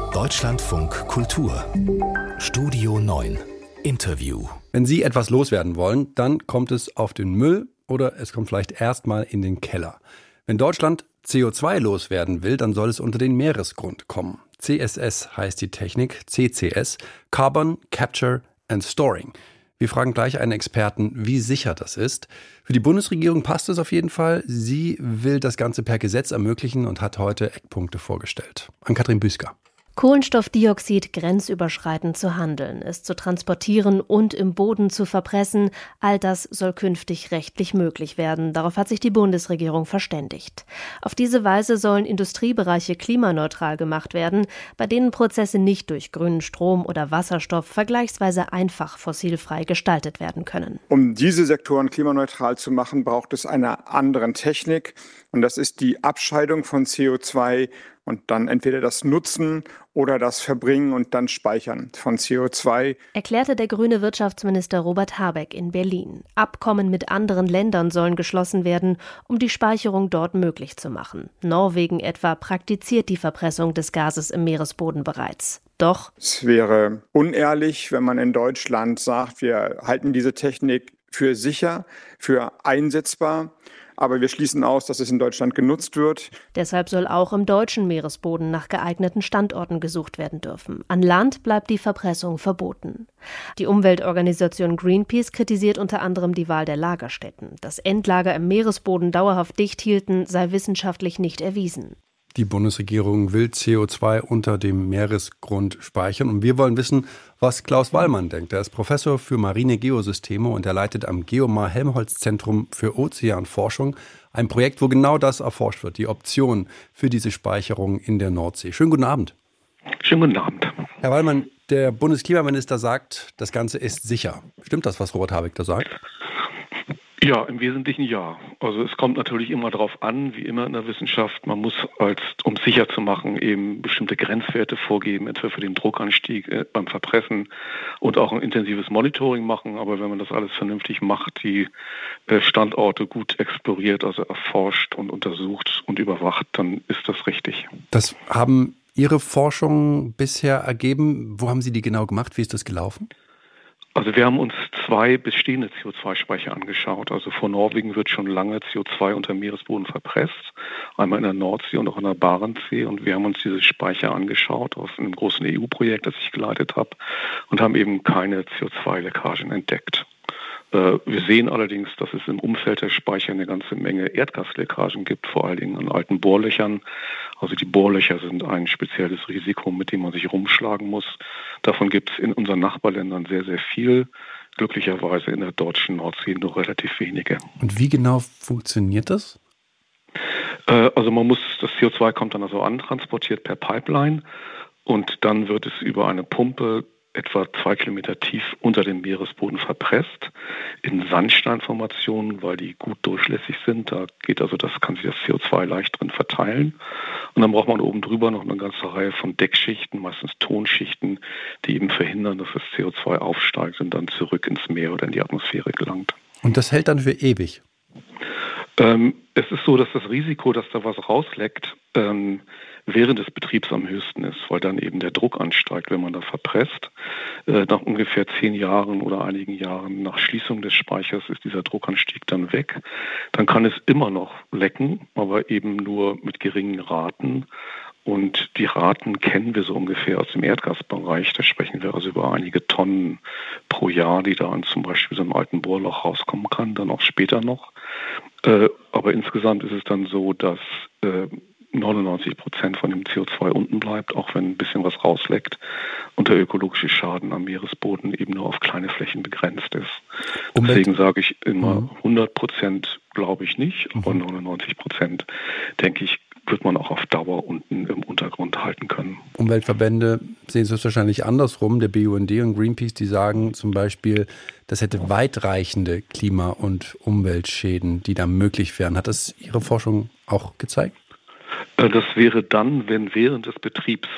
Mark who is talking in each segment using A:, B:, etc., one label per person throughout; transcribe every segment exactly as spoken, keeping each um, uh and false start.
A: Deutschlandfunk Kultur Studio neun Interview.
B: Wenn Sie etwas loswerden wollen, dann kommt es auf den Müll oder es kommt vielleicht erstmal in den Keller. Wenn Deutschland C O zwei loswerden will, dann soll es unter den Meeresgrund kommen. C S S heißt die Technik, C C S, Carbon Capture and Storing. Wir fragen gleich einen Experten, wie sicher das ist. Für die Bundesregierung passt es auf jeden Fall. Sie will das Ganze per Gesetz ermöglichen und hat heute Eckpunkte vorgestellt. Ann-Kathrin Büsker.
C: Kohlenstoffdioxid grenzüberschreitend zu handeln, es zu transportieren und im Boden zu verpressen, all das soll künftig rechtlich möglich werden. Darauf hat sich die Bundesregierung verständigt. Auf diese Weise sollen Industriebereiche klimaneutral gemacht werden, bei denen Prozesse nicht durch grünen Strom oder Wasserstoff vergleichsweise einfach fossilfrei gestaltet werden können.
D: Um diese Sektoren klimaneutral zu machen, braucht es eine andere Technik. Und das ist die Abscheidung von C O zwei und dann entweder das Nutzen oder das Verbringen und dann Speichern von C O zwei.
C: Erklärte der grüne Wirtschaftsminister Robert Habeck in Berlin. Abkommen mit anderen Ländern sollen geschlossen werden, um die Speicherung dort möglich zu machen. Norwegen etwa praktiziert die Verpressung des Gases im Meeresboden bereits. Doch
D: es wäre unehrlich, wenn man in Deutschland sagt, wir halten diese Technik für sicher, für einsetzbar. Aber wir schließen aus, dass es in Deutschland genutzt wird.
C: Deshalb soll auch im deutschen Meeresboden nach geeigneten Standorten gesucht werden dürfen. An Land bleibt die Verpressung verboten. Die Umweltorganisation Greenpeace kritisiert unter anderem die Wahl der Lagerstätten. Dass Endlager im Meeresboden dauerhaft dicht hielten, sei wissenschaftlich nicht erwiesen.
B: Die Bundesregierung will C O zwei unter dem Meeresgrund speichern. Und wir wollen wissen, was Klaus Wallmann denkt. Er ist Professor für marine Geosysteme und er leitet am Geomar-Helmholtz-Zentrum für Ozeanforschung ein Projekt, wo genau das erforscht wird, die Option für diese Speicherung in der Nordsee. Schönen guten Abend.
E: Schönen guten Abend.
B: Herr Wallmann, der Bundesklimaminister sagt, das Ganze ist sicher. Stimmt das, was Robert Habeck da sagt?
E: Ja, im Wesentlichen ja. Also es kommt natürlich immer darauf an, wie immer in der Wissenschaft, man muss, als um es sicher zu machen, eben bestimmte Grenzwerte vorgeben, etwa für den Druckanstieg äh, beim Verpressen und auch ein intensives Monitoring machen. Aber wenn man das alles vernünftig macht, die äh, Standorte gut exploriert, also erforscht und untersucht und überwacht, dann ist das richtig.
B: Das haben Ihre Forschungen bisher ergeben. Wo haben Sie die genau gemacht? Wie ist das gelaufen?
E: Also wir haben uns zwei bestehende C O zwei Speicher angeschaut. Also vor Norwegen wird schon lange C O zwei unter dem Meeresboden verpresst. Einmal in der Nordsee und auch in der Barentssee. Und wir haben uns diese Speicher angeschaut aus einem großen E U-Projekt, das ich geleitet habe, und haben eben keine C O zwei Leckagen entdeckt. Wir sehen allerdings, dass es im Umfeld der Speicher eine ganze Menge Erdgasleckagen gibt, vor allen Dingen an alten Bohrlöchern. Also die Bohrlöcher sind ein spezielles Risiko, mit dem man sich rumschlagen muss. Davon gibt es in unseren Nachbarländern sehr, sehr viel. Glücklicherweise in der deutschen Nordsee nur relativ wenige.
B: Und wie genau funktioniert das?
E: Also man muss, das C O zwei kommt dann also antransportiert per Pipeline und dann wird es über eine Pumpe etwa zwei Kilometer tief unter dem Meeresboden verpresst, in Sandsteinformationen, weil die gut durchlässig sind. Da geht also, das kann sich das C O zwei leicht drin verteilen. Und dann braucht man oben drüber noch eine ganze Reihe von Deckschichten, meistens Tonschichten, die eben verhindern, dass das C O zwei aufsteigt und dann zurück ins Meer oder in die Atmosphäre gelangt.
B: Und das hält dann für ewig?
E: Ähm, es ist so, dass das Risiko, dass da was rausleckt, ähm, während des Betriebs am höchsten ist, weil dann eben der Druck ansteigt, wenn man da verpresst. Äh, nach ungefähr zehn Jahren oder einigen Jahren nach Schließung des Speichers ist dieser Druckanstieg dann weg. Dann kann es immer noch lecken, aber eben nur mit geringen Raten. Und die Raten kennen wir so ungefähr aus dem Erdgasbereich. Da sprechen wir also über einige Tonnen pro Jahr, die da an zum Beispiel so einem alten Bohrloch rauskommen kann, dann auch später noch. Äh, aber insgesamt ist es dann so, dass äh, neunundneunzig Prozent von dem C O zwei unten bleibt, auch wenn ein bisschen was rausleckt und der ökologische Schaden am Meeresboden eben nur auf kleine Flächen begrenzt ist. Umwelt. Deswegen sage ich immer, mhm. hundert Prozent glaube ich nicht, aber mhm. neunundneunzig Prozent denke ich, wird man auch auf Dauer unten im Untergrund halten können.
B: Umweltverbände sehen es wahrscheinlich andersrum. Der B U N D und Greenpeace, die sagen zum Beispiel, das hätte weitreichende Klima- und Umweltschäden, die da möglich wären. Hat das Ihre Forschung auch gezeigt?
E: Das wäre dann, wenn während des Betriebs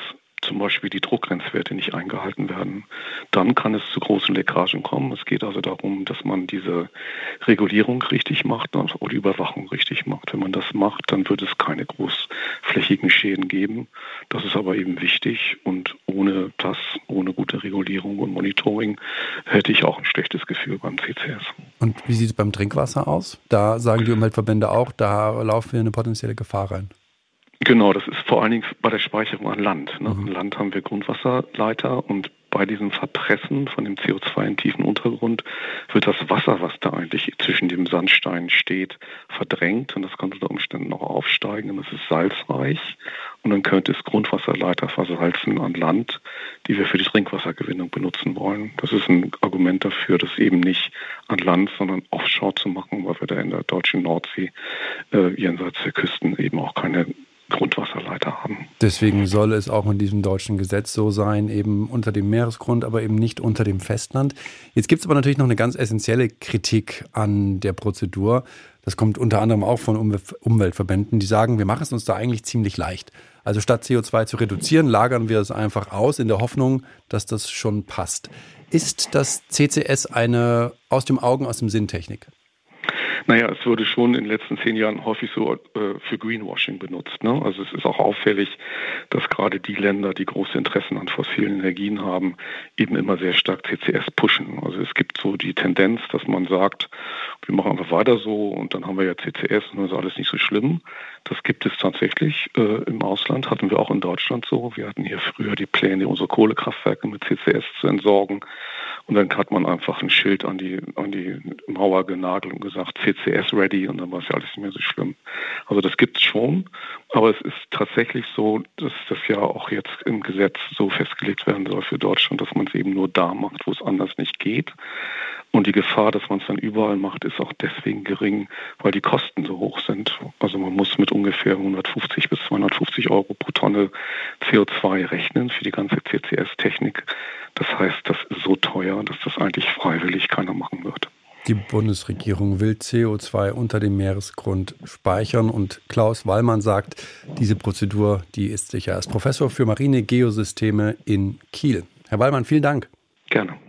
E: zum Beispiel die Druckgrenzwerte nicht eingehalten werden, dann kann es zu großen Leckagen kommen. Es geht also darum, dass man diese Regulierung richtig macht und die Überwachung richtig macht. Wenn man das macht, dann wird es keine großflächigen Schäden geben. Das ist aber eben wichtig und ohne das, ohne gute Regulierung und Monitoring, hätte ich auch ein schlechtes Gefühl beim C C S.
B: Und wie sieht es beim Trinkwasser aus? Da sagen die Umweltverbände auch, da laufen wir eine potenzielle Gefahr rein.
E: Genau, das ist vor allen Dingen bei der Speicherung an Land. Ne?
B: Mhm.
E: An Land haben wir Grundwasserleiter und bei diesem Verpressen von dem C O zwei im tiefen Untergrund wird das Wasser, was da eigentlich zwischen dem Sandstein steht, verdrängt und das kann unter Umständen noch aufsteigen und das ist salzreich und dann könnte es Grundwasserleiter versalzen an Land, die wir für die Trinkwassergewinnung benutzen wollen. Das ist ein Argument dafür, das eben nicht an Land, sondern offshore zu machen, weil wir da in der deutschen Nordsee äh, jenseits der Küsten eben auch keine Grundwasserleiter haben.
B: Deswegen soll es auch in diesem deutschen Gesetz so sein, eben unter dem Meeresgrund, aber eben nicht unter dem Festland. Jetzt gibt es aber natürlich noch eine ganz essentielle Kritik an der Prozedur. Das kommt unter anderem auch von Umwelt- Umweltverbänden, die sagen, wir machen es uns da eigentlich ziemlich leicht. Also statt C O zwei zu reduzieren, lagern wir es einfach aus in der Hoffnung, dass das schon passt. Ist das C C S eine aus dem Augen, aus dem Sinn Technik?
E: Naja, es wurde schon in den letzten zehn Jahren häufig so äh, für Greenwashing benutzt. Ne? Also es ist auch auffällig, dass gerade die Länder, die große Interessen an fossilen Energien haben, eben immer sehr stark C C S pushen. Also es gibt so die Tendenz, dass man sagt, wir machen einfach weiter so und dann haben wir ja C C S und dann ist alles nicht so schlimm. Das gibt es tatsächlich äh, im Ausland, hatten wir auch in Deutschland so. Wir hatten hier früher die Pläne, unsere Kohlekraftwerke mit C C S zu entsorgen. Und dann hat man einfach ein Schild an die, an die Mauer genagelt und gesagt, C C S ready und dann war es ja alles nicht mehr so schlimm. Also das gibt es schon, aber es ist tatsächlich so, dass das ja auch jetzt im Gesetz so festgelegt werden soll für Deutschland, dass man es eben nur da macht, wo es anders nicht geht. Und die Gefahr, dass man es dann überall macht, ist auch deswegen gering, weil die Kosten so hoch sind. Also man muss mit ungefähr hundertfünfzig bis zweihundertfünfzig Euro pro Tonne C O zwei rechnen für die ganze C C S-Technik. Das heißt, das ist so teuer, dass das eigentlich freiwillig keiner machen wird.
B: Die Bundesregierung will C O zwei unter dem Meeresgrund speichern und Klaus Wallmann sagt, diese Prozedur, die ist sicher. Er ist Professor für Marine Geosysteme in Kiel. Herr Wallmann, vielen Dank.
E: Gerne.